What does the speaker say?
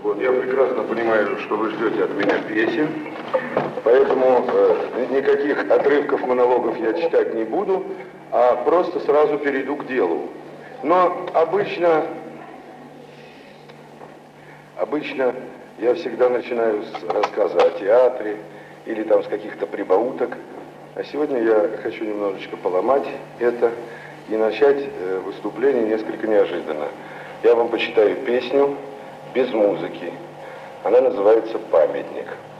Вот, я прекрасно понимаю, что вы ждете от меня песен, поэтому никаких отрывков монологов я читать не буду, а просто сразу перейду к делу. Но обычно я всегда начинаю с рассказа о театре или там с каких-то прибауток. А сегодня я хочу немножечко поломать это и начать выступление несколько неожиданно. Я вам почитаю песню без музыки. Она называется «Памятник».